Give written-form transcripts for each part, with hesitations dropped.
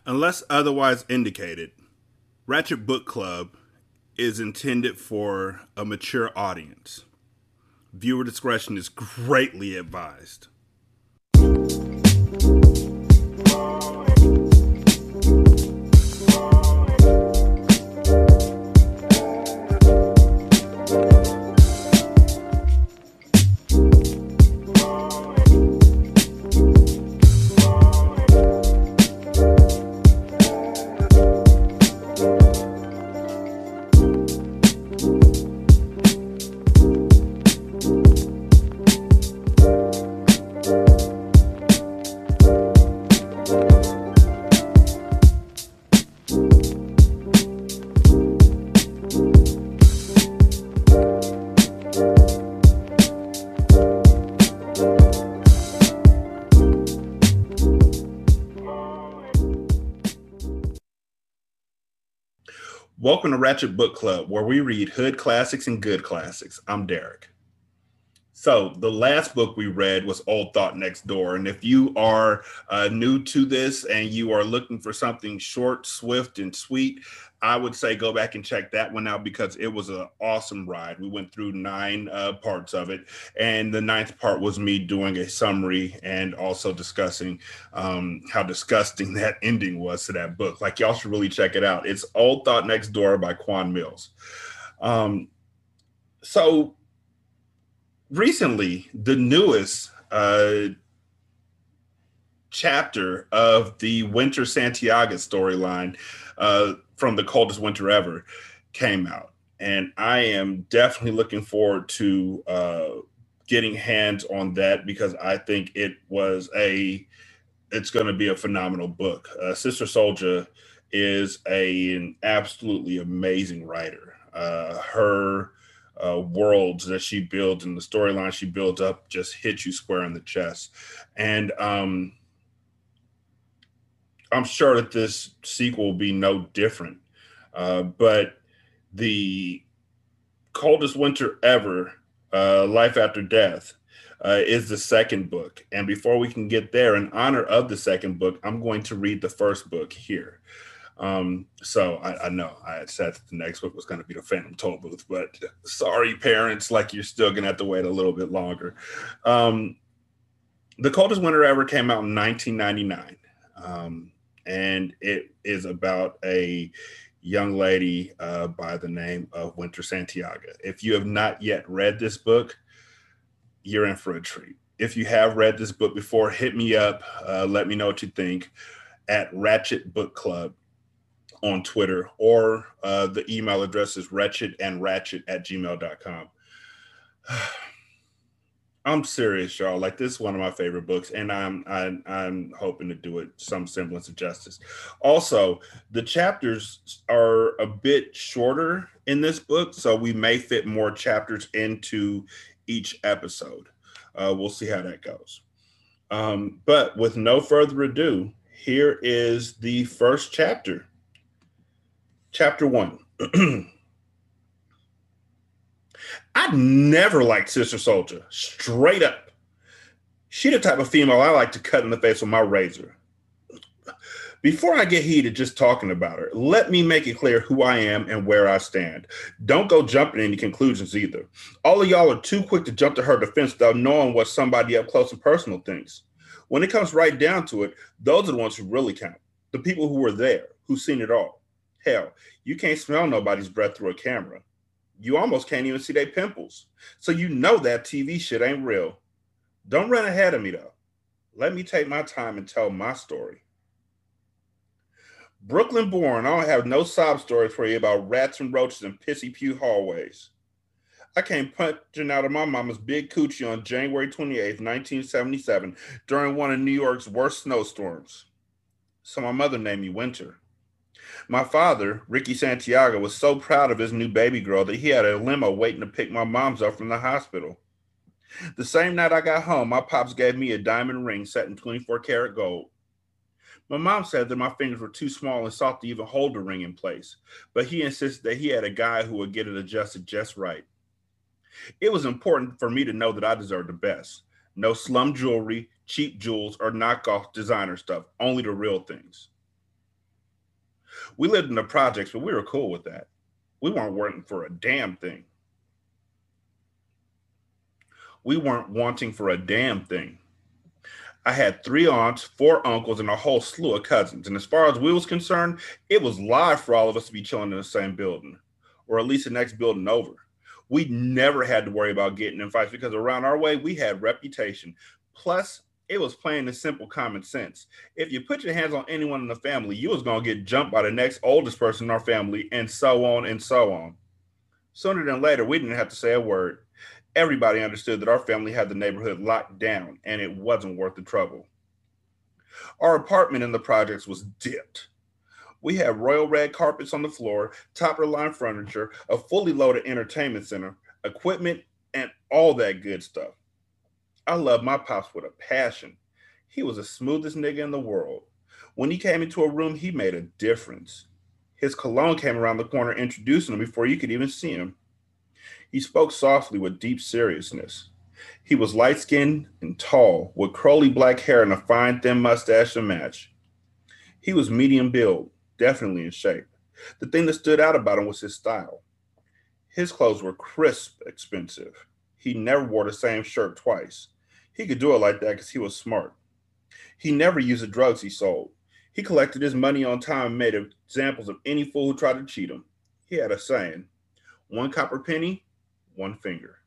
Unless otherwise indicated, Ratchet Book Club is intended for a mature audience. Viewer discretion is greatly advised. Welcome to Ratchet Book Club, where we read hood classics and good classics. I'm Derek. So, the last book we read was Old Thought Next Door. And if you are new to this and you are looking for something short, swift, and sweet, I would say go back and check that one out because it was an awesome ride. We went through 9 parts of it. And the ninth part was me doing a summary and also discussing how disgusting that ending was to that book. Like, y'all should really check it out. It's Old Thought Next Door by Quan Mills. So, recently, the newest chapter of the Winter Santiago storyline from The Coldest Winter Ever came out. And I am definitely looking forward to getting hands on that because I think it's going to be a phenomenal book. Sister Soldier is an absolutely amazing writer. Her worlds that she builds and the storyline she builds up just hit you square in the chest. And I'm sure that this sequel will be no different. But the Coldest Winter Ever, Life After Death, is the second book. And before we can get there, in honor of the second book, I'm going to read the first book here. So I know I had said that the next book was going to be the Phantom Toll Booth, but sorry, parents, like you're still going to have to wait a little bit longer. The Coldest Winter Ever came out in 1999, and it is about a young lady by the name of Winter Santiago. If you have not yet read this book, you're in for a treat. If you have read this book before, hit me up. Let me know what you think at Ratchet Book Club on Twitter, or the email address is wretchedandratchet@gmail.com. I'm serious, y'all. Like, this is one of my favorite books, and I'm hoping to do it some semblance of justice. Also, the chapters are a bit shorter in this book, so we may fit more chapters into each episode. We'll see how that goes. But with no further ado, here is the first chapter. Chapter 1. I never liked Sister Soldier. Straight up. She the type of female I like to cut in the face with my razor. Before I get heated just talking about her, let me make it clear who I am and where I stand. Don't go jumping to any conclusions either. All of y'all are too quick to jump to her defense without knowing what somebody up close and personal thinks. When it comes right down to it, those are the ones who really count. The people who were there, who've seen it all. Hell, you can't smell nobody's breath through a camera. You almost can't even see their pimples. So you know that TV shit ain't real. Don't run ahead of me, though. Let me take my time and tell my story. Brooklyn born, I don't have no sob stories for you about rats and roaches and pissy pew hallways. I came punching out of my mama's big coochie on January 28th, 1977, during one of New York's worst snowstorms. So my mother named me Winter. My father, Ricky Santiago, was so proud of his new baby girl that he had a limo waiting to pick my mom's up from the hospital. The same night I got home, my pops gave me a diamond ring set in 24 karat gold. My mom said that my fingers were too small and soft to even hold the ring in place, but he insisted that he had a guy who would get it adjusted just right. It was important for me to know that I deserved the best. No slum jewelry, cheap jewels, or knockoff designer stuff, only the real things. We lived in the projects, but we were cool with that. We weren't wanting for a damn thing. We weren't wanting for a damn thing. I had 3 aunts, 4 uncles, and a whole slew of cousins. And as far as we was concerned, it was live for all of us to be chilling in the same building, or at least the next building over. We never had to worry about getting in fights because around our way, we had reputation. Plus, it was plain and simple common sense. If you put your hands on anyone in the family, you was going to get jumped by the next oldest person in our family, and so on and so on. Sooner than later, we didn't have to say a word. Everybody understood that our family had the neighborhood locked down, and it wasn't worth the trouble. Our apartment in the projects was dipped. We had royal red carpets on the floor, top of the line furniture, a fully loaded entertainment center, equipment, and all that good stuff. I loved my pops with a passion. He was the smoothest nigga in the world. When he came into a room, he made a difference. His cologne came around the corner introducing him before you could even see him. He spoke softly with deep seriousness. He was light skinned and tall, with curly black hair and a fine, thin mustache to match. He was medium build, definitely in shape. The thing that stood out about him was his style. His clothes were crisp, expensive. He never wore the same shirt twice. He could do it like that because he was smart. He never used the drugs he sold. He collected his money on time and made examples of any fool who tried to cheat him. He had a saying, one copper penny, one finger.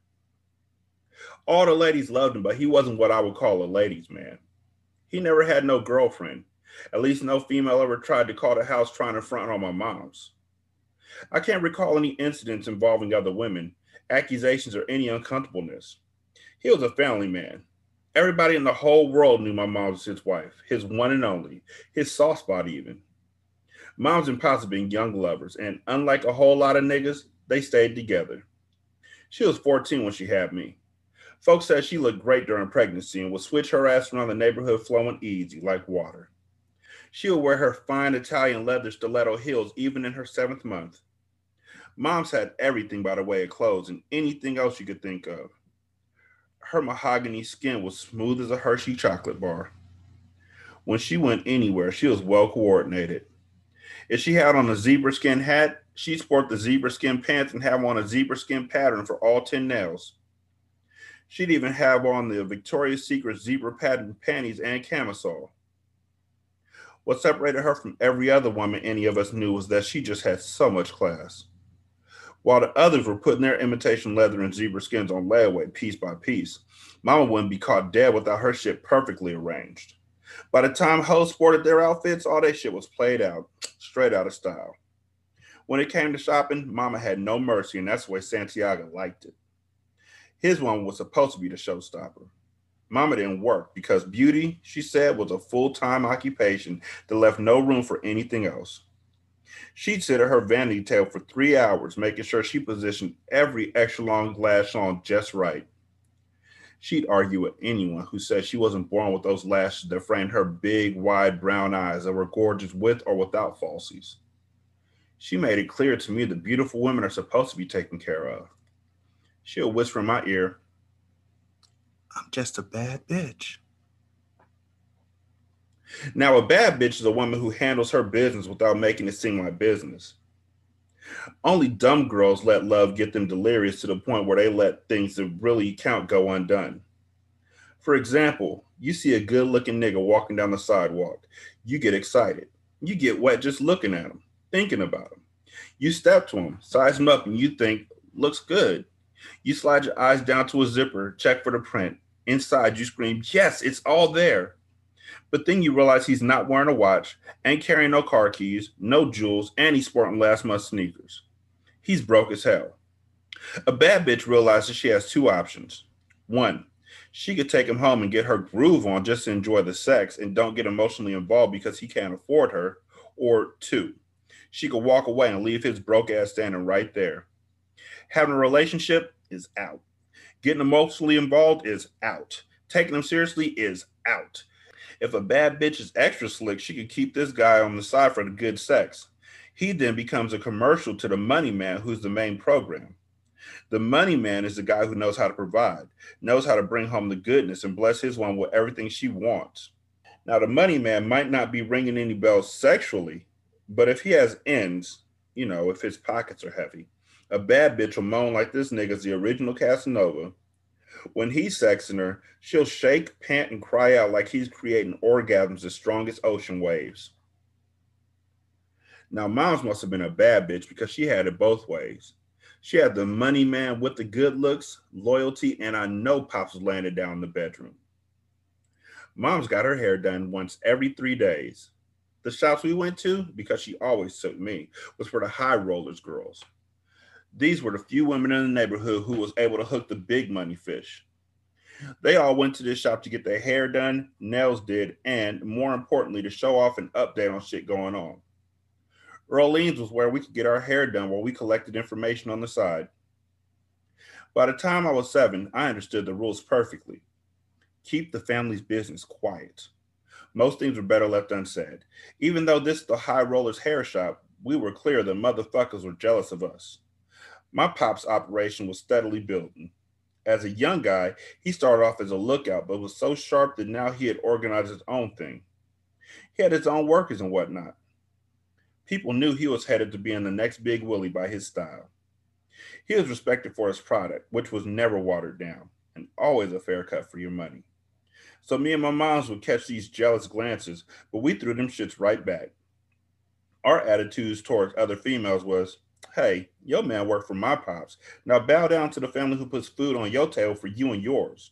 All the ladies loved him, but he wasn't what I would call a ladies' man. He never had no girlfriend. At least no female ever tried to call the house trying to front on my mom's. I can't recall any incidents involving other women, accusations, or any uncomfortableness. He was a family man. Everybody in the whole world knew my mom was his wife, his one and only, his soft spot even. Moms and pops have been young lovers, and unlike a whole lot of niggas, they stayed together. She was 14 when she had me. Folks said she looked great during pregnancy and would switch her ass around the neighborhood flowing easy like water. She would wear her fine Italian leather stiletto heels even in her 7th month. Mom's had everything by the way of clothes and anything else you could think of. Her mahogany skin was smooth as a Hershey chocolate bar. When she went anywhere, she was well coordinated. If she had on a zebra skin hat, she'd sport the zebra skin pants and have on a zebra skin pattern for all 10 nails. She'd even have on the Victoria's Secret zebra pattern panties and camisole. What separated her from every other woman any of us knew was that she just had so much class. While the others were putting their imitation leather and zebra skins on layaway piece by piece, Mama wouldn't be caught dead without her shit perfectly arranged. By the time hoes sported their outfits, all that shit was played out, straight out of style. When it came to shopping, Mama had no mercy, and that's the way Santiago liked it. His one was supposed to be the showstopper. Mama didn't work because beauty, she said, was a full-time occupation that left no room for anything else. She'd sit at her vanity table for 3 hours, making sure she positioned every extra long lash on just right. She'd argue with anyone who said she wasn't born with those lashes that framed her big, wide brown eyes that were gorgeous with or without falsies. She made it clear to me that beautiful women are supposed to be taken care of. She'll whisper in my ear, I'm just a bad bitch. Now, a bad bitch is a woman who handles her business without making it seem like business. Only dumb girls let love get them delirious to the point where they let things that really count go undone. For example, you see a good looking nigga walking down the sidewalk. You get excited. You get wet just looking at him, thinking about him. You step to him, size him up, and you think, looks good. You slide your eyes down to a zipper, check for the print. Inside, you scream, yes, it's all there. But then you realize he's not wearing a watch, ain't carrying no car keys, no jewels, and he's sporting last month's sneakers. He's broke as hell. A bad bitch realizes she has 2 options. 1, she could take him home and get her groove on just to enjoy the sex and don't get emotionally involved because he can't afford her. Or 2, she could walk away and leave his broke ass standing right there. Having a relationship is out. Getting emotionally involved is out. Taking him seriously is out. If a bad bitch is extra slick, she could keep this guy on the side for the good sex. He then becomes a commercial to the money man who's the main program. The money man is the guy who knows how to provide, knows how to bring home the goodness and bless his woman with everything she wants. Now, the money man might not be ringing any bells sexually, But if he has ends, if his pockets are heavy, a bad bitch will moan like this nigga's the original Casanova. When he's sexing her, she'll shake, pant, and cry out like he's creating orgasms as strong as ocean waves. Now, Moms must have been a bad bitch because she had it both ways. She had the money man with the good looks, loyalty, and I know Pops was laying it down in the bedroom. Mom's got her hair done once every 3 days. The shops we went to, because she always took me, was for the high rollers girls. These were the few women in the neighborhood who was able to hook the big money fish. They all went to this shop to get their hair done, nails did, and more importantly, to show off and update on shit going on. Earlene's was where we could get our hair done while we collected information on the side. By the time I was 7, I understood the rules perfectly. Keep the family's business quiet. Most things were better left unsaid. Even though this is the high rollers hair shop, we were clear that motherfuckers were jealous of us. My pop's operation was steadily building. As a young guy, he started off as a lookout, but was so sharp that now he had organized his own thing. He had his own workers and whatnot. People knew he was headed to being the next Big Willie by his style. He was respected for his product, which was never watered down, and always a fair cut for your money. So me and my moms would catch these jealous glances, but we threw them shits right back. Our attitudes towards other females was, hey, your man worked for my pops. Now bow down to the family who puts food on your table for you and yours.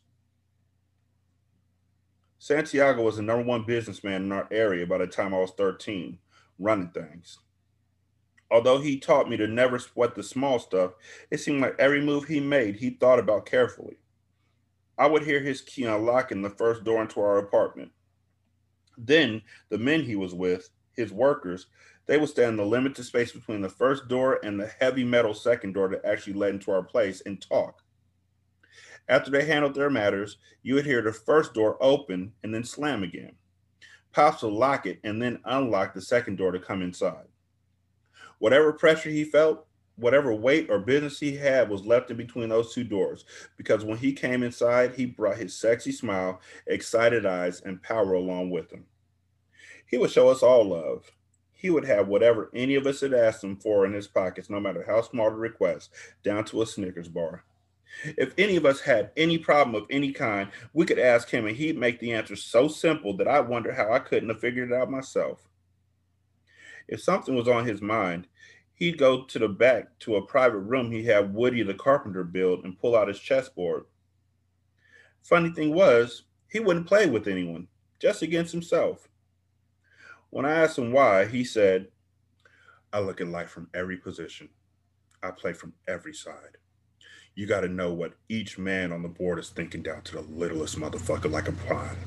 Santiago was the number one businessman in our area by the time I was 13, running things. Although he taught me to never sweat the small stuff, it seemed like every move he made, he thought about carefully. I would hear his key unlocking the first door into our apartment. Then, the men he was with, his workers, they would stand in the limited space between the first door and the heavy metal second door that actually led into our place and talk. After they handled their matters, you would hear the first door open and then slam again. Pops would lock it and then unlock the second door to come inside. Whatever pressure he felt, whatever weight or business he had was left in between those two doors because when he came inside, he brought his sexy smile, excited eyes, and power along with him. He would show us all love. He would have whatever any of us had asked him for in his pockets, no matter how small the request, down to a Snickers bar. If any of us had any problem of any kind, we could ask him and he'd make the answer so simple that I wonder how I couldn't have figured it out myself. If something was on his mind, he'd go to the back to a private room he had Woody the carpenter build and pull out his chessboard. Funny thing was, he wouldn't play with anyone, just against himself. When I asked him why, he said, I look at life from every position. I play from every side. You got to know what each man on the board is thinking down to the littlest motherfucker like a pawn.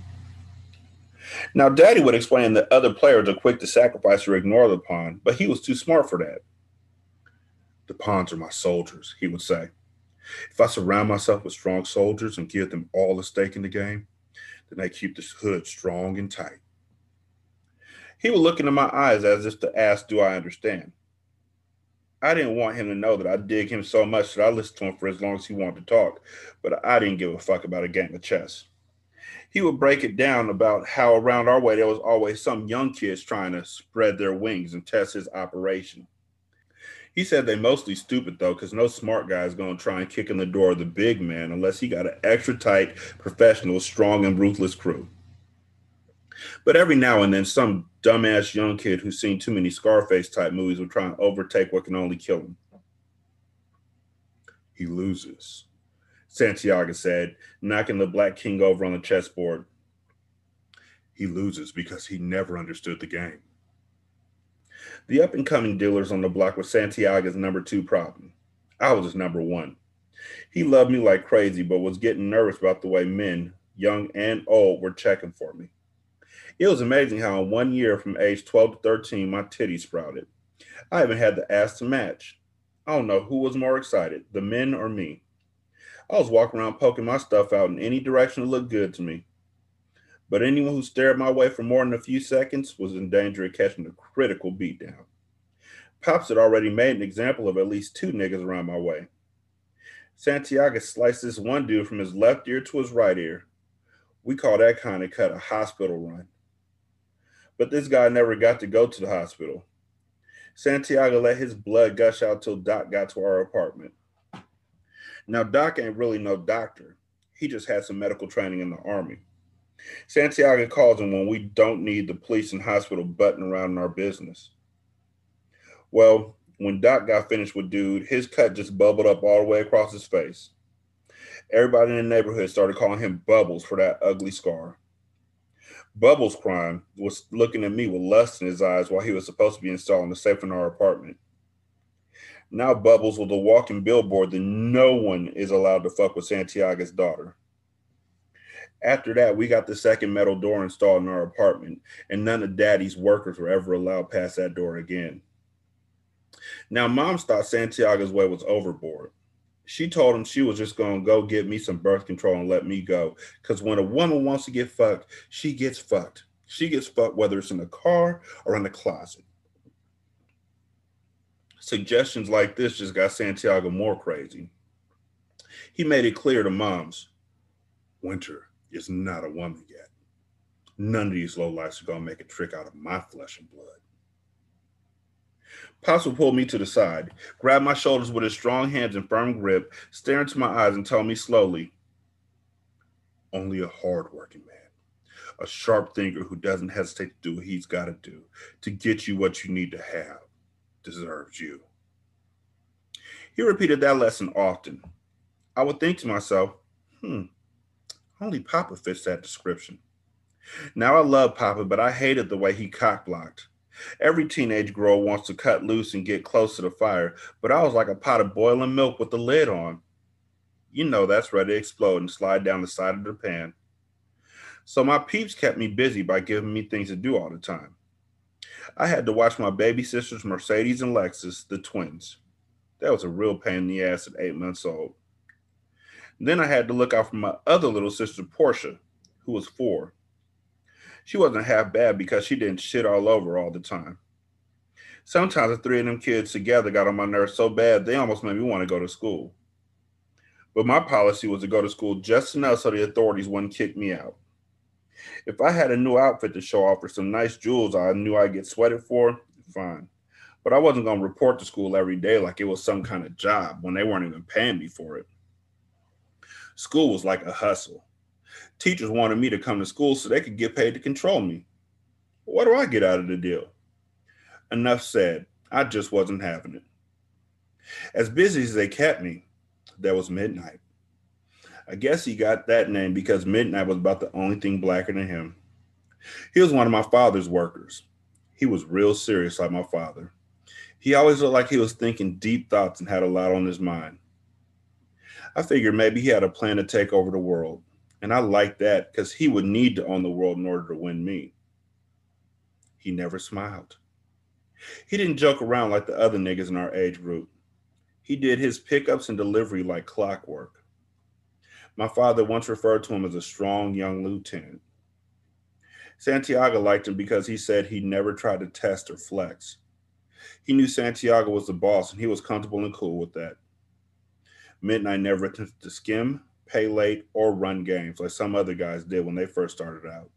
Now, Daddy would explain that other players are quick to sacrifice or ignore the pawn, but he was too smart for that. The pawns are my soldiers, he would say. If I surround myself with strong soldiers and give them all the stake in the game, then they keep this hood strong and tight. He would look into my eyes as if to ask, do I understand? I didn't want him to know that I dig him so much that I listened to him for as long as he wanted to talk, but I didn't give a fuck about a game of chess. He would break it down about how around our way there was always some young kids trying to spread their wings and test his operation. He said they mostly stupid though, because no smart guy is going to try and kick in the door of the big man unless he got an extra tight, professional, strong, and ruthless crew. But every now and then, some dumbass young kid who's seen too many Scarface type movies will try and overtake what can only kill him. He loses, Santiago said, knocking the Black King over on the chessboard. He loses because he never understood the game. The up-and-coming dealers on the block were Santiago's number 2 problem. I was his number 1. He loved me like crazy, but was getting nervous about the way men, young and old, were checking for me. It was amazing how in 1 year from age 12 to 13, my titties sprouted. I even had the ass to match. I don't know who was more excited, the men or me. I was walking around poking my stuff out in any direction that looked good to me. But anyone who stared my way for more than a few seconds was in danger of catching a critical beatdown. Pops had already made an example of at least 2 niggas around my way. Santiago sliced this one dude from his left ear to his right ear. We call that kind of cut a hospital run. But this guy never got to go to the hospital. Santiago let his blood gush out till Doc got to our apartment. Now, Doc ain't really no doctor. He just had some medical training in the Army. Santiago calls him when we don't need the police and hospital butting around in our business. Well, when Doc got finished with dude, his cut just bubbled up all the way across his face. Everybody in the neighborhood started calling him Bubbles for that ugly scar. Bubbles' crime was looking at me with lust in his eyes while he was supposed to be installing the safe in our apartment. Now Bubbles was a walking billboard that no one is allowed to fuck with Santiago's daughter. After that, we got the second metal door installed in our apartment, and none of Daddy's workers were ever allowed past that door again. Now, Mom thought Santiago's way was overboard. She told him she was just going to go get me some birth control and let me go. Because when a woman wants to get fucked, she gets fucked. She gets fucked whether it's in the car or in the closet. Suggestions like this just got Santiago more crazy. He made it clear to moms, Winter is not a woman yet. None of these lowlifes are going to make a trick out of my flesh and blood. Pops would pull me to the side, grab my shoulders with his strong hands and firm grip, stare into my eyes and tell me slowly, only a hard-working man, a sharp thinker who doesn't hesitate to do what he's got to do to get you what you need to have, deserves you. He repeated that lesson often. I would think to myself, only Papa fits that description. Now I love Papa, but I hated the way he cock-blocked. Every teenage girl wants to cut loose and get close to the fire, but I was like a pot of boiling milk with the lid on. You know that's ready to explode and slide down the side of the pan. So my peeps kept me busy by giving me things to do all the time. I had to watch my baby sisters Mercedes and Lexus, the twins. That was a real pain in the ass at 8 months old. Then I had to look out for my other little sister Portia, who was 4. She wasn't half bad because she didn't shit all over all the time. Sometimes the 3 of them kids together got on my nerves so bad they almost made me want to go to school. But my policy was to go to school just enough so the authorities wouldn't kick me out. If I had a new outfit to show off or some nice jewels I knew I'd get sweated for, fine. But I wasn't going to report to school every day like it was some kind of job when they weren't even paying me for it. School was like a hustle. Teachers wanted me to come to school so they could get paid to control me. What do I get out of the deal? Enough said. I just wasn't having it. As busy as they kept me, there was Midnight. I guess he got that name because Midnight was about the only thing blacker than him. He was one of my father's workers. He was real serious like my father. He always looked like he was thinking deep thoughts and had a lot on his mind. I figured maybe he had a plan to take over the world. And I liked that because he would need to own the world in order to win me. He never smiled. He didn't joke around like the other niggas in our age group. He did his pickups and delivery like clockwork. My father once referred to him as a strong young lieutenant. Santiago liked him because he said he never tried to test or flex. He knew Santiago was the boss and he was comfortable and cool with that. Midnight never attempted to skim, pay late, or run games like some other guys did when they first started out.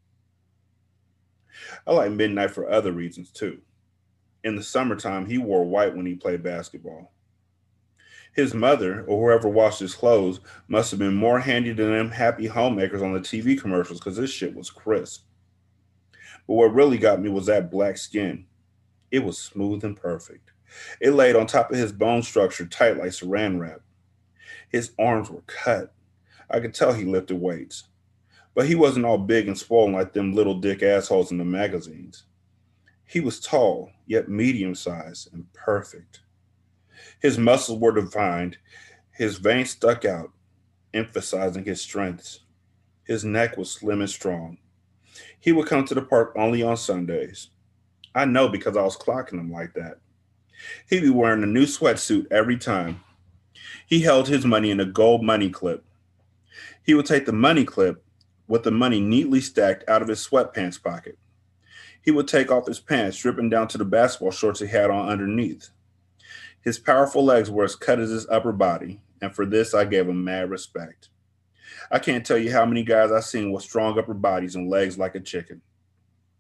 I like Midnight for other reasons too. In the summertime, he wore white when he played basketball. His mother, or whoever washed his clothes, must have been more handy than them happy homemakers on the TV commercials because this shit was crisp. But what really got me was that black skin. It was smooth and perfect. It laid on top of his bone structure tight like saran wrap. His arms were cut. I could tell he lifted weights. But he wasn't all big and swollen like them little dick assholes in the magazines. He was tall, yet medium-sized and perfect. His muscles were defined. His veins stuck out, emphasizing his strengths. His neck was slim and strong. He would come to the park only on Sundays. I know because I was clocking him like that. He'd be wearing a new sweatsuit every time. He held his money in a gold money clip. He would take the money clip with the money neatly stacked out of his sweatpants pocket. He would take off his pants, dripping down to the basketball shorts he had on underneath. His powerful legs were as cut as his upper body, and for this I gave him mad respect. I can't tell you how many guys I've seen with strong upper bodies and legs like a chicken.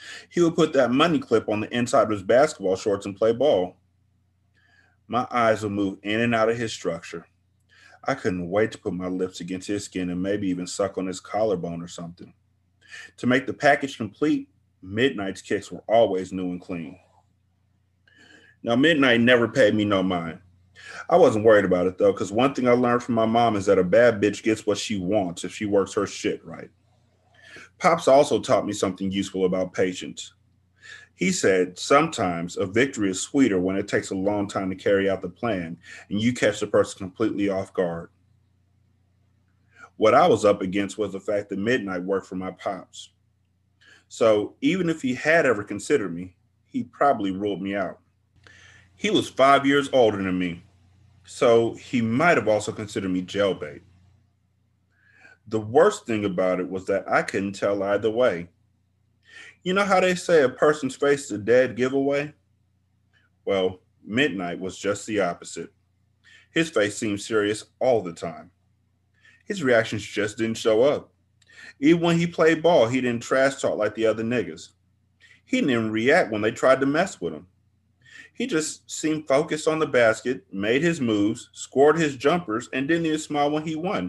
He would put that money clip on the inside of his basketball shorts and play ball. My eyes would move in and out of his structure. I couldn't wait to put my lips against his skin and maybe even suck on his collarbone or something. To make the package complete, Midnight's kicks were always new and clean. Now, Midnight never paid me no mind. I wasn't worried about it though, because one thing I learned from my mom is that a bad bitch gets what she wants if she works her shit right. Pops also taught me something useful about patience. He said sometimes a victory is sweeter when it takes a long time to carry out the plan and you catch the person completely off guard. What I was up against was the fact that Midnight worked for my pops. So even if he had ever considered me, he probably ruled me out. He was 5 years older than me, so he might have also considered me jailbait. The worst thing about it was that I couldn't tell either way. You know how they say a person's face is a dead giveaway? Well, Midnight was just the opposite. His face seemed serious all the time. His reactions just didn't show up. Even when he played ball, he didn't trash talk like the other niggas. He didn't even react when they tried to mess with him. He just seemed focused on the basket, made his moves, scored his jumpers, and didn't even smile when he won.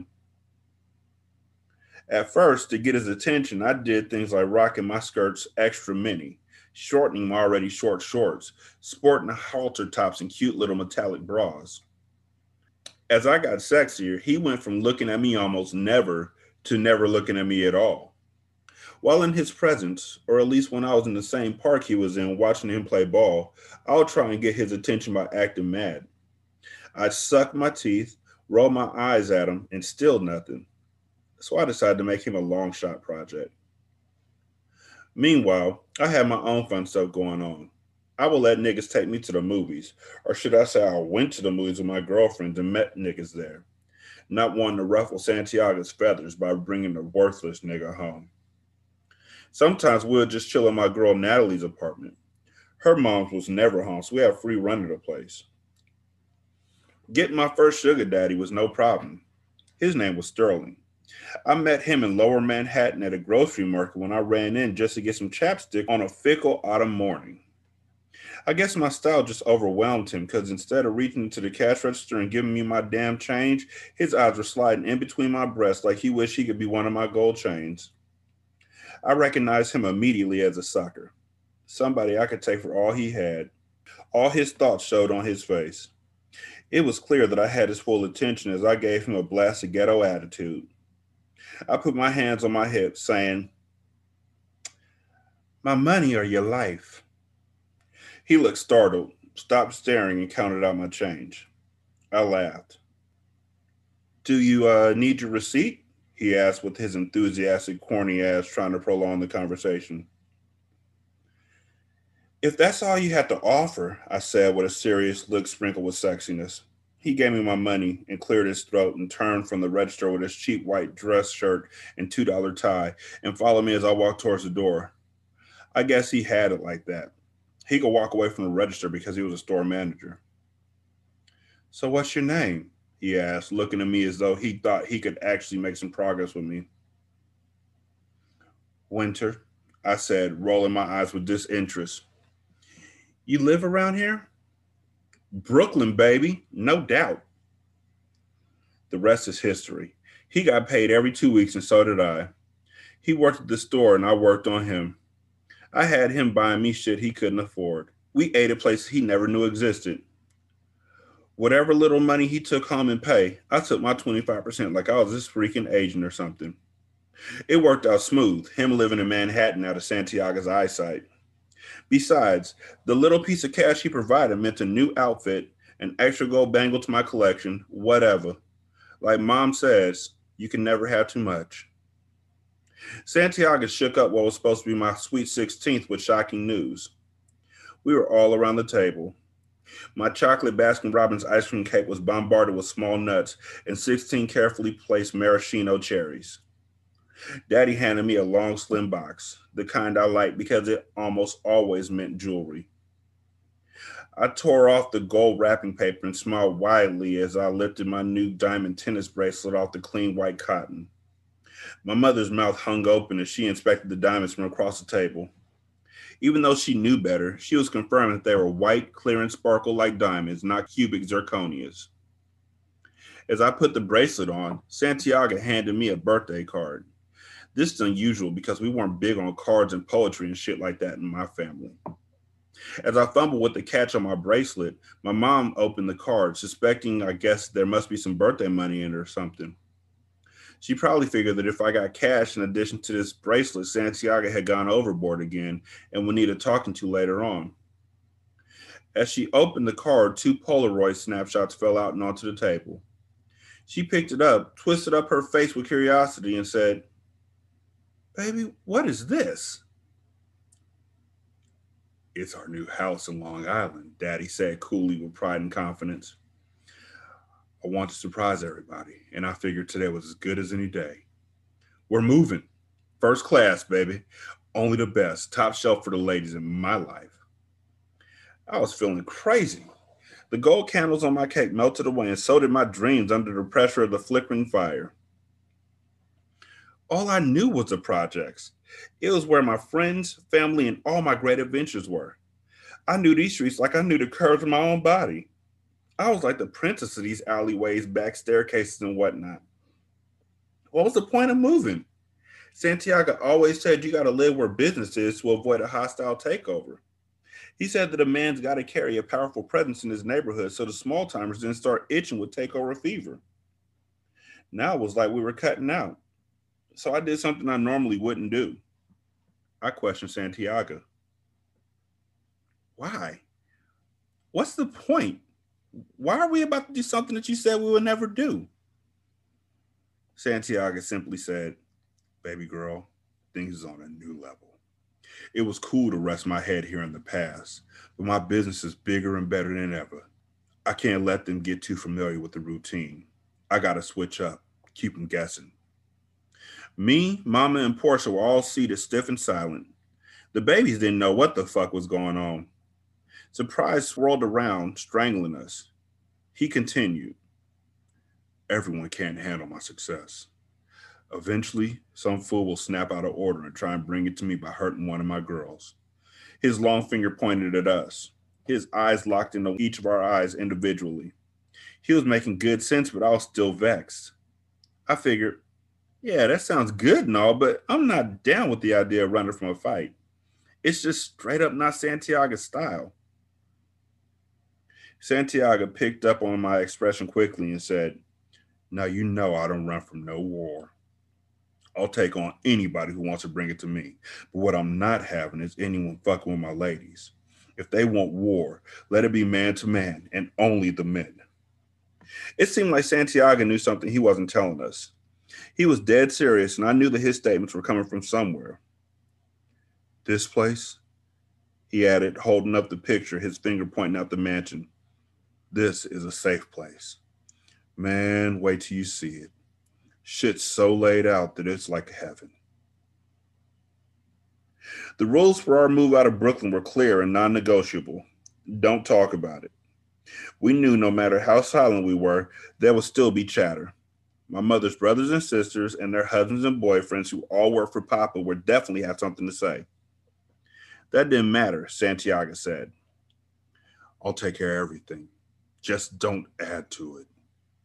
At first, to get his attention, I did things like rocking my skirts extra mini, shortening my already short shorts, sporting halter tops and cute little metallic bras. As I got sexier, he went from looking at me almost never to never looking at me at all. While in his presence, or at least when I was in the same park he was in watching him play ball, I would try and get his attention by acting mad. I'd suck my teeth, roll my eyes at him, and still nothing. So I decided to make him a long shot project. Meanwhile, I had my own fun stuff going on. I would let niggas take me to the movies, or should I say I went to the movies with my girlfriend and met niggas there, not wanting to ruffle Santiago's feathers by bringing a worthless nigga home. Sometimes we'll just chill at my girl Natalie's apartment. Her mom's was never home, so we had free run of the place. Getting my first sugar daddy was no problem. His name was Sterling. I met him in Lower Manhattan at a grocery market when I ran in just to get some chapstick on a fickle autumn morning. I guess my style just overwhelmed him because instead of reaching into the cash register and giving me my damn change, his eyes were sliding in between my breasts like he wished he could be one of my gold chains. I recognized him immediately as a sucker, somebody I could take for all he had. All his thoughts showed on his face. It was clear that I had his full attention as I gave him a blast of ghetto attitude. I put my hands on my hips, saying, "My money or your life?" He looked startled, stopped staring, and counted out my change. I laughed. "Do you need your receipt?" he asked with his enthusiastic, corny ass trying to prolong the conversation. "If that's all you have to offer," I said with a serious look sprinkled with sexiness. He gave me my money and cleared his throat and turned from the register with his cheap white dress shirt and $2 tie and followed me as I walked towards the door. I guess he had it like that. He could walk away from the register because he was a store manager. "So what's your name?" he asked, looking at me as though he thought he could actually make some progress with me. "Winter," I said, rolling my eyes with disinterest. "You live around here?" "Brooklyn, baby, no doubt." The rest is history. He got paid every 2 weeks, and so did I. He worked at the store, and I worked on him. I had him buying me shit he couldn't afford. We ate at places he never knew existed. Whatever little money he took home in pay, I took my 25% like I was his freaking agent or something. It worked out smooth, him living in Manhattan out of Santiago's eyesight. Besides, the little piece of cash he provided meant a new outfit, an extra gold bangle to my collection, whatever. Like mom says, you can never have too much. Santiago shook up what was supposed to be my sweet 16th with shocking news. We were all around the table. My chocolate Baskin Robbins ice cream cake was bombarded with small nuts and 16 carefully placed maraschino cherries. Daddy handed me a long, slim box, the kind I liked because it almost always meant jewelry. I tore off the gold wrapping paper and smiled widely as I lifted my new diamond tennis bracelet off the clean white cotton. My mother's mouth hung open as she inspected the diamonds from across the table. Even though she knew better, she was confirming that they were white, clear, and sparkle like diamonds, not cubic zirconias. As I put the bracelet on, Santiago handed me a birthday card. This is unusual because we weren't big on cards and poetry and shit like that in my family. As I fumbled with the catch on my bracelet, my mom opened the card, suspecting, I guess, there must be some birthday money in it or something. She probably figured that if I got cash in addition to this bracelet, Santiago had gone overboard again and would need a talking to later on. As she opened the card, two Polaroid snapshots fell out and onto the table. She picked it up, twisted up her face with curiosity, and said, "Baby, what is this?" "It's our new house in Long Island," Daddy said coolly with pride and confidence. "I want to surprise everybody, and I figured today was as good as any day. We're moving. First class, baby. Only the best. Top shelf for the ladies in my life." I was feeling crazy. The gold candles on my cake melted away, and so did my dreams under the pressure of the flickering fire. All I knew was the projects. It was where my friends, family, and all my great adventures were. I knew these streets like I knew the curves of my own body. I was like the princess of these alleyways, back staircases, and whatnot. What was the point of moving? Santiago always said you got to live where business is to avoid a hostile takeover. He said that a man's got to carry a powerful presence in his neighborhood so the small timers didn't start itching with takeover fever. Now it was like we were cutting out. So I did something I normally wouldn't do. I questioned Santiago. Why? What's the point? Why are we about to do something that you said we would never do? Santiago simply said, "Baby girl, things is on a new level. It was cool to rest my head here in the past, but my business is bigger and better than ever. I can't let them get too familiar with the routine. I gotta switch up, keep them guessing." Me, Mama, and Portia were all seated stiff and silent. The babies didn't know what the fuck was going on. Surprise swirled around, strangling us. He continued, "Everyone can't handle my success. Eventually, some fool will snap out of order and try and bring it to me by hurting one of my girls." His long finger pointed at us. His eyes locked into each of our eyes individually. He was making good sense, but I was still vexed. I figured, yeah, that sounds good and all, but I'm not down with the idea of running from a fight. It's just straight up not Santiago's style. Santiago picked up on my expression quickly and said, "Now you know I don't run from no war. I'll take on anybody who wants to bring it to me. But what I'm not having is anyone fucking with my ladies. If they want war, let it be man to man and only the men." It seemed like Santiago knew something he wasn't telling us. He was dead serious, and I knew that his statements were coming from somewhere. "This place," he added, holding up the picture, his finger pointing out the mansion. "This is a safe place. Man, wait till you see it. Shit's so laid out that it's like heaven." The rules for our move out of Brooklyn were clear and non negotiable. Don't talk about it. We knew no matter how silent we were, there would still be chatter. My mother's brothers and sisters and their husbands and boyfriends who all work for Papa would definitely have something to say. That didn't matter, Santiago said. "I'll take care of everything. Just don't add to it."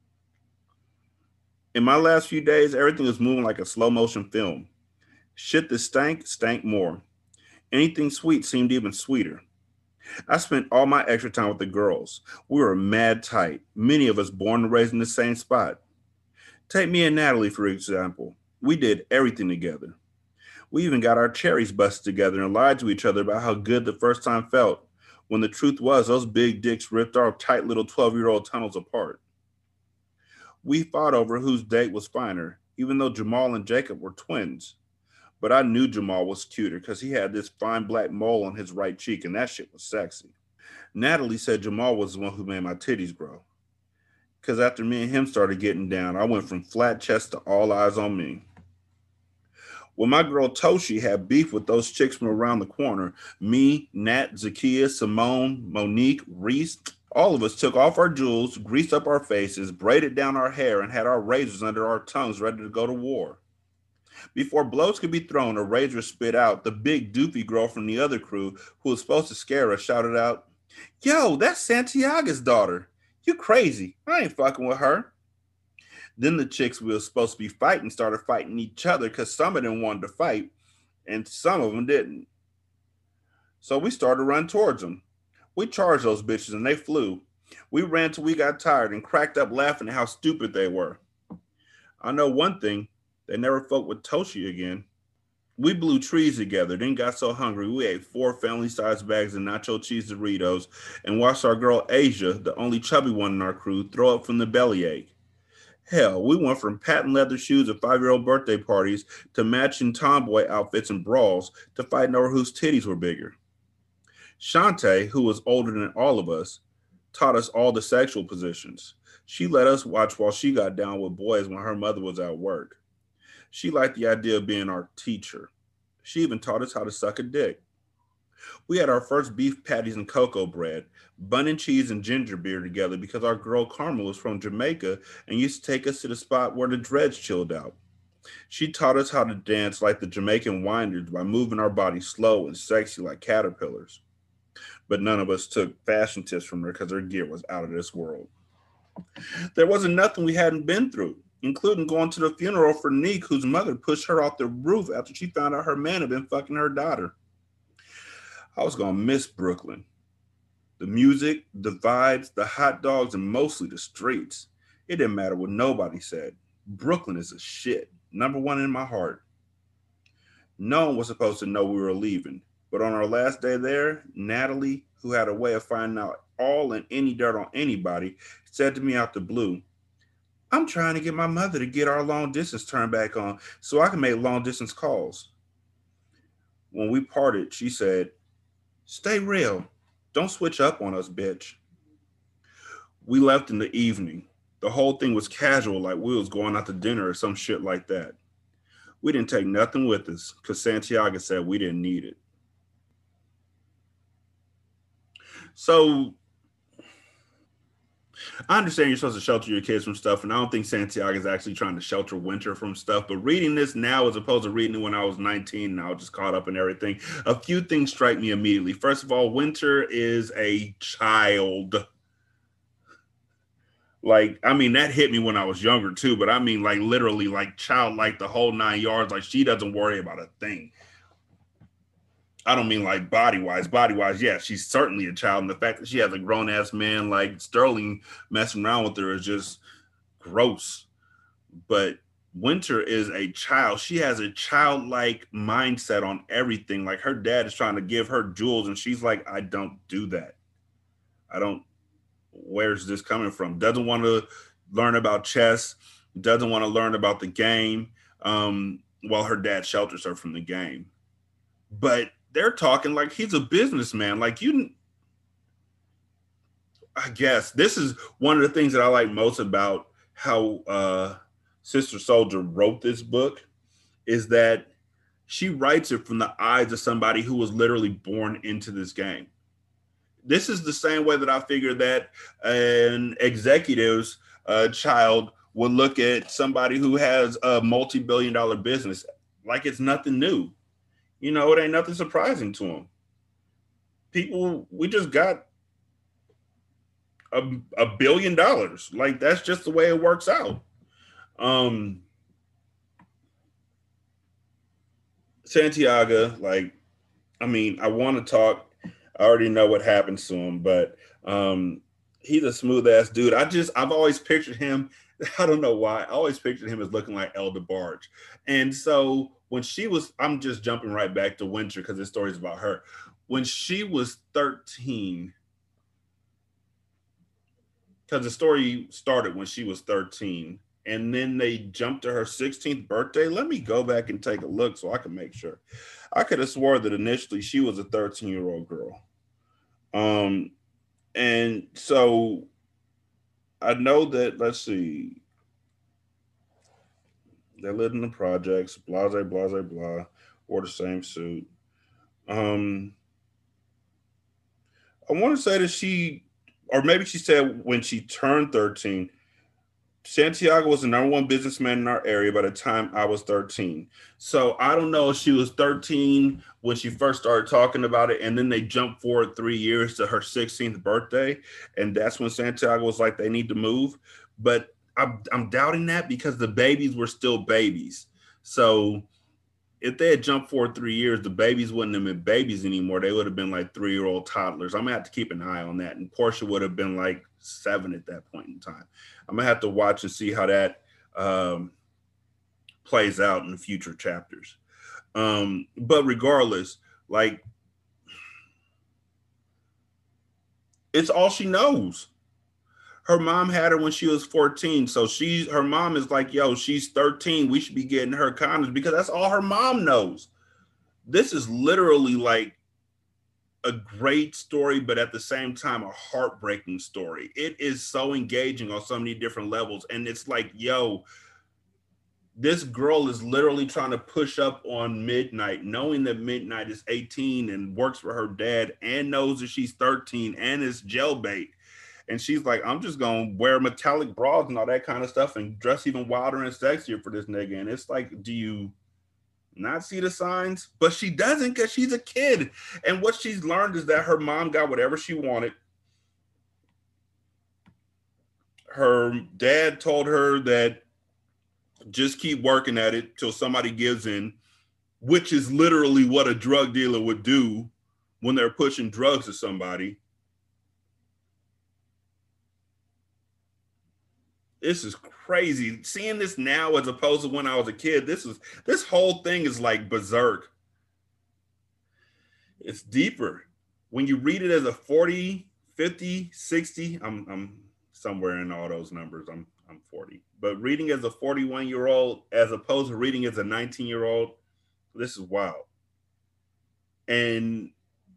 In my last few days, everything was moving like a slow motion film. Shit that stank more. Anything sweet seemed even sweeter. I spent all my extra time with the girls. We were mad tight, many of us born and raised in the same spot. Take me and Natalie, for example. We did everything together. We even got our cherries busted together and lied to each other about how good the first time felt, when the truth was those big dicks ripped our tight little 12-year-old tunnels apart. We fought over whose date was finer, even though Jamal and Jacob were twins. But I knew Jamal was cuter because he had this fine black mole on his right cheek, and that shit was sexy. Natalie said Jamal was the one who made my titties grow. Because after me and him started getting down, I went from flat chest to all eyes on me. When my girl Toshi had beef with those chicks from around the corner, me, Nat, Zakia, Simone, Monique, Reese, all of us took off our jewels, greased up our faces, braided down our hair, and had our razors under our tongues ready to go to war. Before blows could be thrown or razors spit out, the big doofy girl from the other crew, who was supposed to scare us, shouted out, "Yo, that's Santiago's daughter. You crazy. I ain't fucking with her." Then the chicks we were supposed to be fighting started fighting each other because some of them wanted to fight and some of them didn't. So we started to run towards them. We charged those bitches and they flew. We ran till we got tired and cracked up laughing at how stupid they were. I know one thing, they never fucked with Toshi again. We blew trees together, then got so hungry we ate 4 family-sized bags of nacho cheese Doritos and watched our girl Asia, the only chubby one in our crew, throw up from the bellyache. Hell, we went from patent leather shoes at 5-year-old birthday parties to matching tomboy outfits and brawls to fighting over whose titties were bigger. Shantae, who was older than all of us, taught us all the sexual positions. She let us watch while she got down with boys when her mother was at work. She liked the idea of being our teacher. She even taught us how to suck a dick. We had our first beef patties and cocoa bread, bun and cheese and ginger beer together because our girl Carmel was from Jamaica and used to take us to the spot where the dreads chilled out. She taught us how to dance like the Jamaican winders by moving our bodies slow and sexy like caterpillars. But none of us took fashion tips from her because her gear was out of this world. There wasn't nothing we hadn't been through, including going to the funeral for Neek, whose mother pushed her off the roof after she found out her man had been fucking her daughter. I was gonna miss Brooklyn. The music, the vibes, the hot dogs, and mostly the streets. It didn't matter what nobody said. Brooklyn is a shit. Number one in my heart. No one was supposed to know we were leaving. But on our last day there, Natalie, who had a way of finding out all and any dirt on anybody, said to me out the blue, "I'm trying to get my mother to get our long distance turned back on so I can make long distance calls." When we parted, she said, "Stay real. Don't switch up on us, bitch." We left in the evening. The whole thing was casual, like we was going out to dinner or some shit like that. We didn't take nothing with us because Santiago said we didn't need it. So I understand you're supposed to shelter your kids from stuff, and I don't think Santiago is actually trying to shelter Winter from stuff. But reading this now, as opposed to reading it when I was 19, and I was just caught up in everything, a few things strike me immediately. First of all, Winter is a child. Like, I mean, that hit me when I was younger too, but I mean, like, literally, like, childlike the whole 9 yards. Like, she doesn't worry about a thing. I don't mean like body wise. Body wise, yeah, she's certainly a child. And the fact that she has a grown ass man like Sterling messing around with her is just gross. But Winter is a child. She has a childlike mindset on everything. Like her dad is trying to give her jewels, and she's like, "I don't do that. I don't. Where's this coming from?" Doesn't want to learn about chess. Doesn't want to learn about the game. While her dad shelters her from the game. But they're talking like he's a businessman. Like you, I guess this is one of the things that I like most about how Sister Soldier wrote this book is that she writes it from the eyes of somebody who was literally born into this game. This is the same way that I figure that an executive's child would look at somebody who has a multi-billion-dollar business like it's nothing new. You know, it ain't nothing surprising to them. People, we just got $1 billion. Like that's just the way it works out. Um, Santiago, like, I mean, I want to talk. I already know what happens to him, but he's a smooth ass dude. I've always pictured him. I don't know why. I always pictured him as looking like El DeBarge. And so when she was, I'm just jumping right back to Winter because this story's about her. When she was 13, because the story started when she was 13 and then they jumped to her 16th birthday. Let me go back and take a look so I can make sure. I could have swore that initially she was a 13-year-old girl. And so I know that, let's see, they lived in the projects, blah, blah, blah, blah, blah, wore the same suit. Um, I want to say that she, or maybe she said when she turned 13, Santiago was the number one businessman in our area by the time I was 13. So I don't know if she was 13 when she first started talking about it, and then they jumped forward 3 years to her 16th birthday. And that's when Santiago was like, they need to move. But I'm doubting that because the babies were still babies. So if they had jumped forward 3 years, the babies wouldn't have been babies anymore. They would have been like 3-year-old toddlers. I'm gonna have to keep an eye on that. And Portia would have been like 7 at that point in time. I'm gonna have to watch and see how that um, plays out in the future chapters. But regardless, like it's all she knows. Her mom had her when she was 14. So her mom is like, yo, she's 13. We should be getting her condoms because that's all her mom knows. This is literally like a great story, but at the same time, a heartbreaking story. It is so engaging on so many different levels. And it's like, yo, this girl is literally trying to push up on Midnight, knowing that Midnight is 18 and works for her dad and knows that she's 13 and is jailbait. And she's like, I'm just going to wear metallic bras and all that kind of stuff and dress even wilder and sexier for this nigga. And it's like, do you not see the signs? But she doesn't because she's a kid. And what she's learned is that her mom got whatever she wanted. Her dad told her that just keep working at it till somebody gives in, which is literally what a drug dealer would do when they're pushing drugs to somebody. This is crazy. Seeing this now as opposed to when I was a kid, this whole thing is like berserk. It's deeper. When you read it as a 40, 50, 60, I'm somewhere in all those numbers. I'm 40. But reading as a 41-year-old as opposed to reading as a 19-year-old, this is wild. And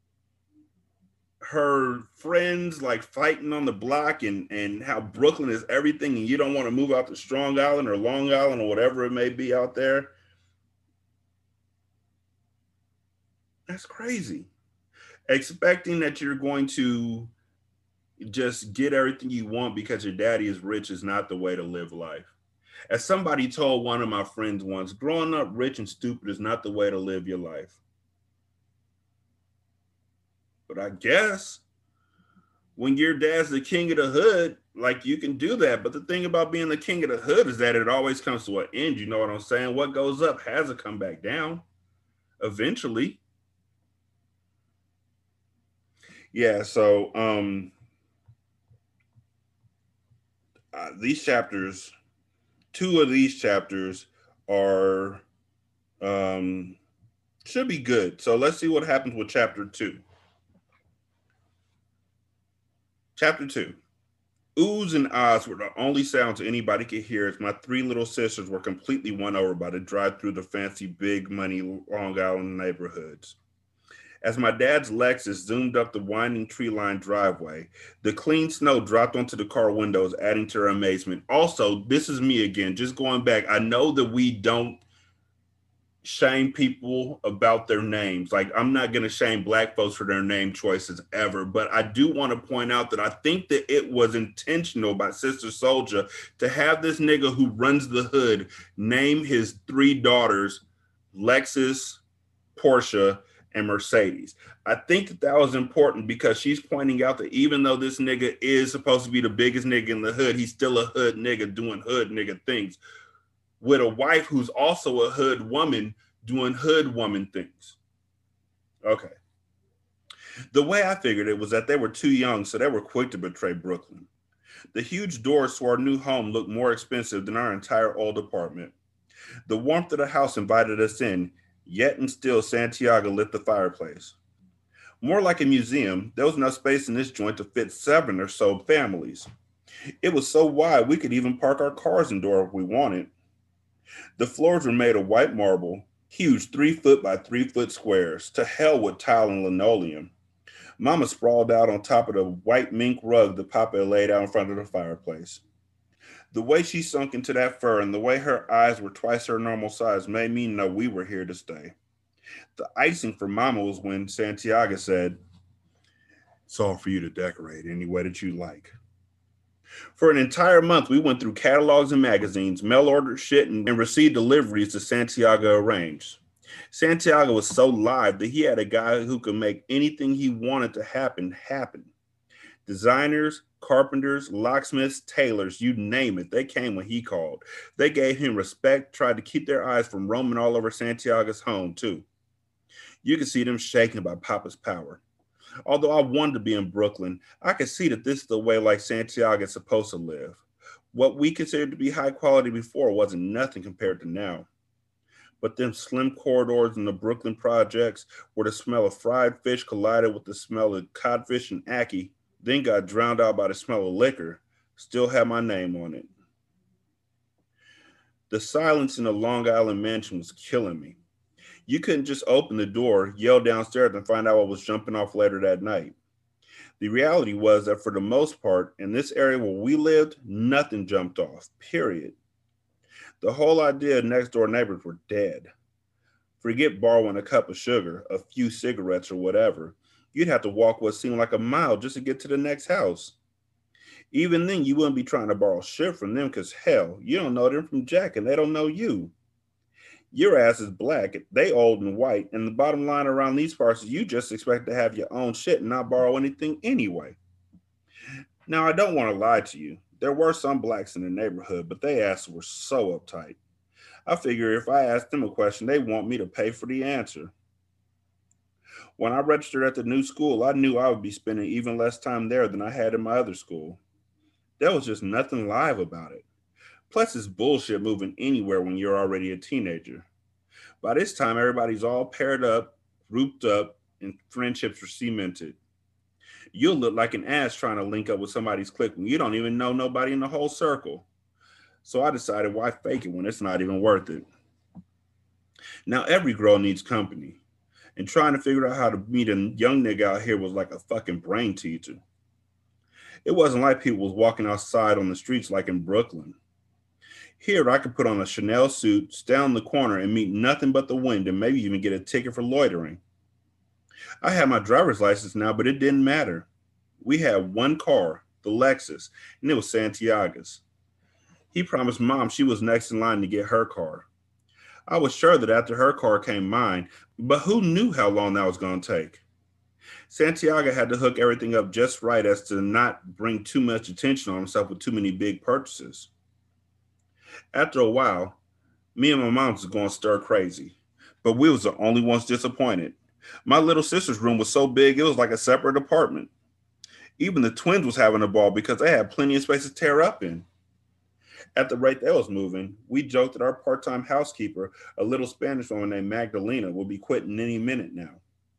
her friends like fighting on the block and how Brooklyn is everything and you don't want to move out to Strong Island or Long Island or whatever it may be out there. That's crazy. Expecting that you're going to just get everything you want because your daddy is rich is not the way to live life. As somebody told one of my friends once, growing up rich and stupid is not the way to live your life. But I guess when your dad's the king of the hood, like you can do that. But the thing about being the king of the hood is that it always comes to an end. You know what I'm saying? What goes up has to come back down eventually. Yeah. So these chapters, two of these chapters are should be good. So let's see what happens with chapter 2. Chapter 2. Oohs and ahs were the only sounds anybody could hear as my 3 little sisters were completely won over by the drive through the fancy big money Long Island neighborhoods. As my dad's Lexus zoomed up the winding tree-lined driveway, the clean snow dropped onto the car windows, adding to her amazement. Also, this is me again, just going back. I know that we don't shame people about their names. Like, I'm not going to shame Black folks for their name choices ever, but I do want to point out that I think that it was intentional by Sister Souljah to have this nigga who runs the hood name his 3 daughters Lexus, Portia, and Mercedes. I think that was important because she's pointing out that even though this nigga is supposed to be the biggest nigga in the hood, he's still a hood nigga doing hood nigga things with a wife who's also a hood woman doing hood woman things. Okay. The way I figured it was that they were too young, so they were quick to betray Brooklyn. The huge doors to our new home looked more expensive than our entire old apartment. The warmth of the house invited us in, yet and still Santiago lit the fireplace. More like a museum, there was enough space in this joint to fit 7 or so families. It was so wide we could even park our cars indoors if we wanted. The floors were made of white marble, huge 3-foot by 3-foot squares. To hell with tile and linoleum. Mama sprawled out on top of the white mink rug that Papa had laid out in front of the fireplace. The way she sunk into that fur and the way her eyes were twice her normal size made me know we were here to stay. The icing for Mama was when Santiago said, "It's all for you to decorate any way that you like." For an entire month, we went through catalogs and magazines, mail ordered shit, and received deliveries to Santiago arranged. Santiago was so live that he had a guy who could make anything he wanted to happen. Designers, carpenters, locksmiths, tailors, you name it, they came when he called. They gave him respect, tried to keep their eyes from roaming all over Santiago's home, too. You could see them shaking by Papa's power. Although I wanted to be in Brooklyn, I could see that this is the way like Santiago is supposed to live. What we considered to be high quality before wasn't nothing compared to now. But them slim corridors in the Brooklyn projects where the smell of fried fish collided with the smell of codfish and ackee, then got drowned out by the smell of liquor, still had my name on it. The silence in the Long Island mansion was killing me. You couldn't just open the door, yell downstairs, and find out what was jumping off later that night. The reality was that for the most part, in this area where we lived, nothing jumped off, period. The whole idea of next door neighbors were dead. Forget borrowing a cup of sugar, a few cigarettes, or whatever. You'd have to walk what seemed like a mile just to get to the next house. Even then, you wouldn't be trying to borrow shit from them because, hell, you don't know them from Jack and they don't know you. Your ass is black, they old and white, and the bottom line around these parts is you just expect to have your own shit and not borrow anything anyway. Now, I don't want to lie to you. There were some blacks in the neighborhood, but they asses were so uptight. I figure if I asked them a question, they want me to pay for the answer. When I registered at the new school, I knew I would be spending even less time there than I had in my other school. There was just nothing live about it. Plus, it's bullshit moving anywhere when you're already a teenager. By this time, everybody's all paired up, grouped up, and friendships are cemented. You'll look like an ass trying to link up with somebody's clique when you don't even know nobody in the whole circle. So I decided why fake it when it's not even worth it. Now, every girl needs company, and trying to figure out how to meet a young nigga out here was like a fucking brain teaser. It wasn't like people was walking outside on the streets like in Brooklyn. Here, I could put on a Chanel suit, stand on the corner, and meet nothing but the wind, and maybe even get a ticket for loitering. I had my driver's license now, but it didn't matter. We had one car, the Lexus, and it was Santiago's. He promised Mom she was next in line to get her car. I was sure that after her car came mine, but who knew how long that was going to take? Santiago had to hook everything up just right as to not bring too much attention on himself with too many big purchases. After a while, me and my mom was going stir crazy, but we was the only ones disappointed. My little sister's room was so big it was like a separate apartment. Even the twins was having a ball because they had plenty of space to tear up in. At the rate they was moving, we joked that our part-time housekeeper, a little Spanish woman named Magdalena, will be quitting any minute now.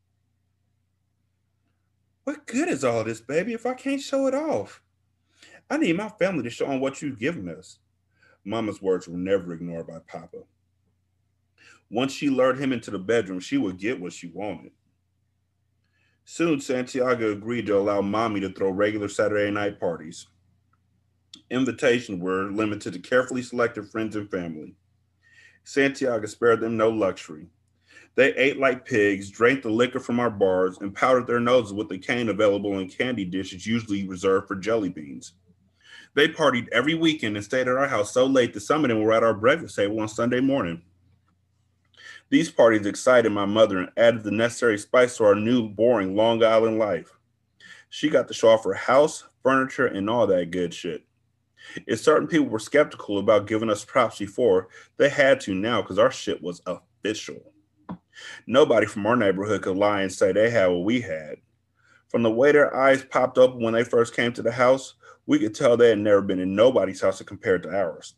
What good is all this, baby, if I can't show it off? I need my family to show them what you've given us. Mama's words were never ignored by Papa. Once she lured him into the bedroom, she would get what she wanted. Soon, Santiago agreed to allow Mommy to throw regular Saturday night parties. Invitations were limited to carefully selected friends and family. Santiago spared them no luxury. They ate like pigs, drank the liquor from our bars, and powdered their noses with the cane available in candy dishes usually reserved for jelly beans. They partied every weekend and stayed at our house so late that some of them were at our breakfast table on Sunday morning. These parties excited my mother and added the necessary spice to our new, boring Long Island life. She got to show off her house, furniture, and all that good shit. If certain people were skeptical about giving us props before, they had to now because our shit was official. Nobody from our neighborhood could lie and say they had what we had. From the way their eyes popped open when they first came to the house, we could tell they had never been in nobody's house compared to ours.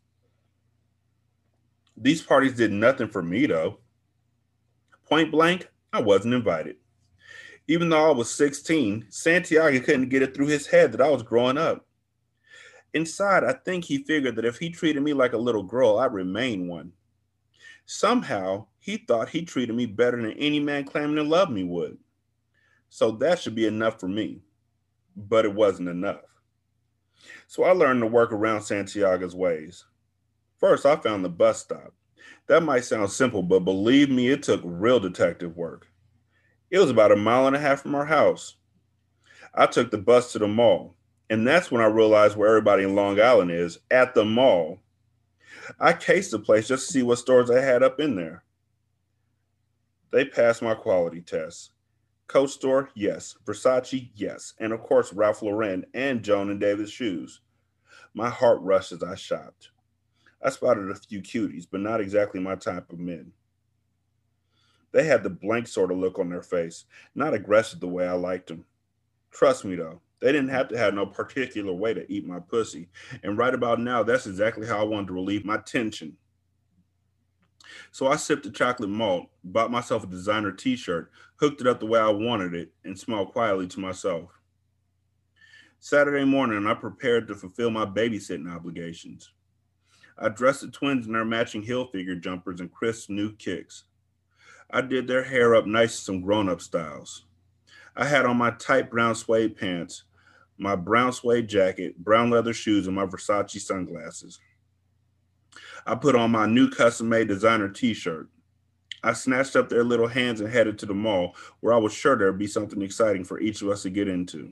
These parties did nothing for me, though. Point blank, I wasn't invited. Even though I was 16, Santiago couldn't get it through his head that I was growing up. Inside, I think he figured that if he treated me like a little girl, I'd remain one. Somehow, he thought he treated me better than any man claiming to love me would. So that should be enough for me. But it wasn't enough. So I learned to work around Santiago's ways. First, I found the bus stop. That might sound simple, but believe me, it took real detective work. It was about a mile and a half from our house. I took the bus to the mall. And that's when I realized where everybody in Long Island is, at the mall. I cased the place just to see what stores they had up in there. They passed my quality test. Coach store, yes. Versace, yes. And of course, Ralph Lauren and Joan and Davis shoes. My heart rushed as I shopped. I spotted a few cuties, but not exactly my type of men. They had the blank sort of look on their face, not aggressive the way I liked them. Trust me though, they didn't have to have no particular way to eat my pussy. And right about now, that's exactly how I wanted to relieve my tension. So I sipped the chocolate malt, bought myself a designer t shirt, hooked it up the way I wanted it, and smiled quietly to myself. Saturday morning, I prepared to fulfill my babysitting obligations. I dressed the twins in their matching Hilfiger jumpers and crisp new kicks. I did their hair up nice in some grown up styles. I had on my tight brown suede pants, my brown suede jacket, brown leather shoes, and my Versace sunglasses. I put on my new custom made designer t shirt. I snatched up their little hands and headed to the mall, where I was sure there'd be something exciting for each of us to get into.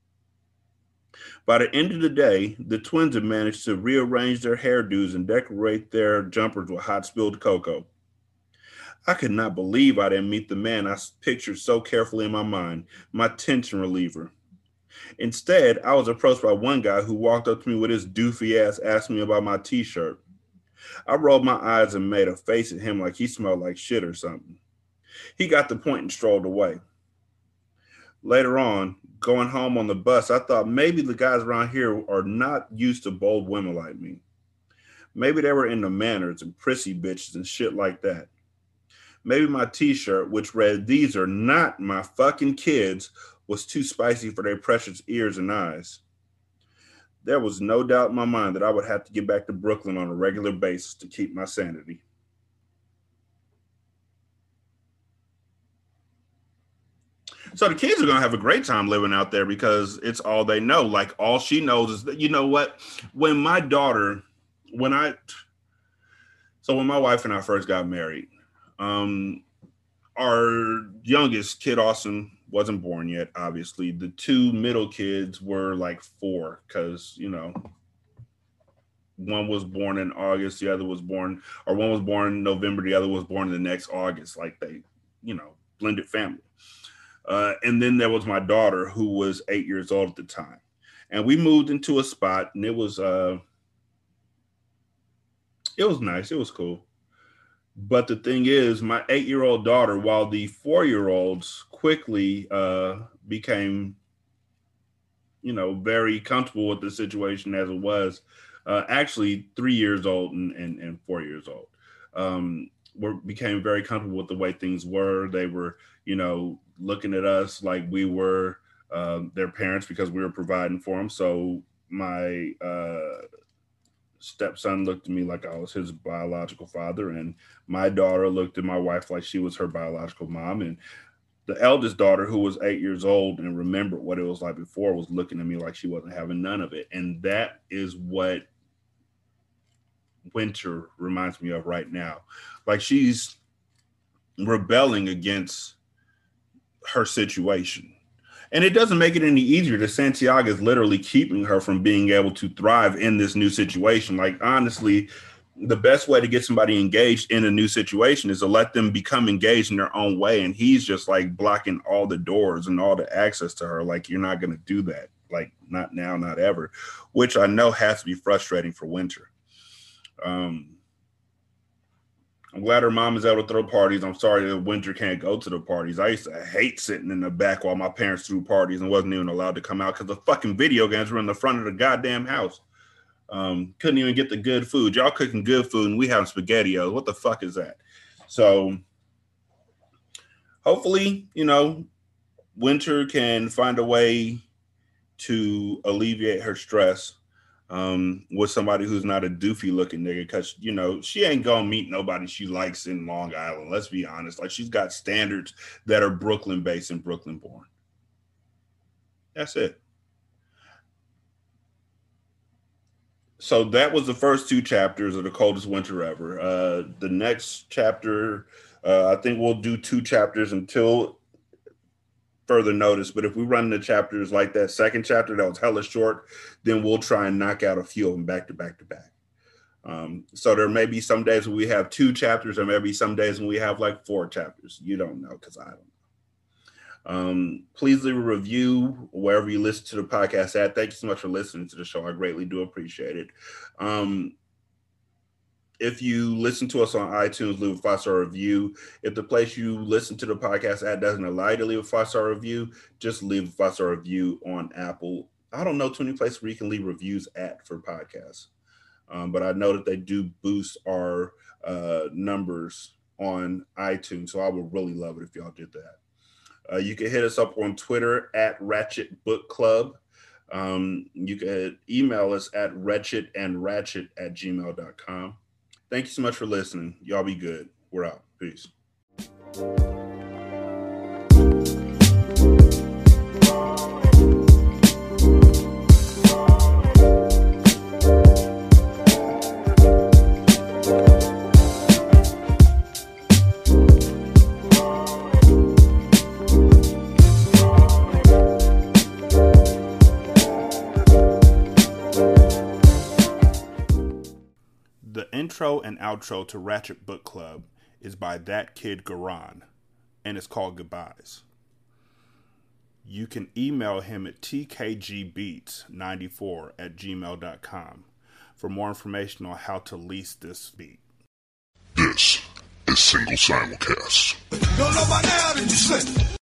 By the end of the day, the twins had managed to rearrange their hairdos and decorate their jumpers with hot spilled cocoa. I could not believe I didn't meet the man I pictured so carefully in my mind, my tension reliever. Instead, I was approached by one guy who walked up to me with his doofy ass asking me about my t shirt. I rolled my eyes and made a face at him like he smelled like shit or something. He got the point and strolled away. Later on, going home on the bus, I thought maybe the guys around here are not used to bold women like me. Maybe they were into manners and prissy bitches and shit like that. Maybe my t shirt, which read, "These are not my fucking kids," was too spicy for their precious ears and eyes. There was no doubt in my mind that I would have to get back to Brooklyn on a regular basis to keep my sanity. So the kids are going to have a great time living out there because it's all they know. Like all she knows is that, you know what? When my daughter, when I, so when my wife and I first got married, um, our youngest kid, Austin, wasn't born yet, obviously. The two middle kids were like 4 because, one was born in August, the other was born, or one was born in November, the other was born in the next August. Like they, blended family. And then there was my daughter who was 8 years old at the time. And we moved into a spot and it was nice. It was cool. But the thing is, my 8-year-old daughter, while the 4-year-olds quickly became, very comfortable with the situation as it was, actually 3 years old and 4 years old, became very comfortable with the way things were. They were, looking at us like we were their parents because we were providing for them. So my stepson looked at me like I was his biological father, and my daughter looked at my wife like she was her biological mom. And the eldest daughter, who was 8 years old and remembered what it was like before, was looking at me like she wasn't having none of it. And that is what Winter reminds me of right now. Like she's rebelling against her situation. And it doesn't make it any easier that Santiago is literally keeping her from being able to thrive in this new situation. Like, honestly, the best way to get somebody engaged in a new situation is to let them become engaged in their own way. And he's just like blocking all the doors and all the access to her. Like, you're not going to do that. Like, not now, not ever, which I know has to be frustrating for Winter. I'm glad her mom is able to throw parties. I'm sorry that Winter can't go to the parties. I used to hate sitting in the back while my parents threw parties and wasn't even allowed to come out because the fucking video games were in the front of the goddamn house. Couldn't even get the good food. Y'all cooking good food and we having SpaghettiOs. What the fuck is that? So hopefully, Winter can find a way to alleviate her stress with somebody who's not a doofy looking nigga, because she ain't gonna meet nobody she likes in Long Island. Let's be honest. Like, she's got standards that are Brooklyn based and Brooklyn born. That's it. So that was the first 2 chapters of The Coldest Winter Ever. The next chapter, I think we'll do 2 chapters until further notice. But if we run the chapters like that second chapter that was hella short, then we'll try and knock out a few of them back to back to back. So there may be some days when we have 2 chapters, or maybe some days when we have like 4 chapters. You don't know, because I don't know. Please leave a review wherever you listen to the podcast at. Thank you so much for listening to the show. I greatly do appreciate it. If you listen to us on iTunes, leave a 5-star review. If the place you listen to the podcast at doesn't allow you to leave a 5-star review, just leave a 5-star review on Apple. I don't know too many places where you can leave reviews at for podcasts. But I know that they do boost our numbers on iTunes. So I would really love it if y'all did that. You can hit us up on Twitter at Ratchet Book Club. You can email us at wretchedandrachet@gmail.com. Thank you so much for listening. Y'all be good. We're out. Peace. The intro and outro to Ratchet Book Club is by That Kid Garan, and it's called Goodbyes. You can email him at tkgbeats94@gmail.com for more information on how to lease this beat. This is Single Simulcast.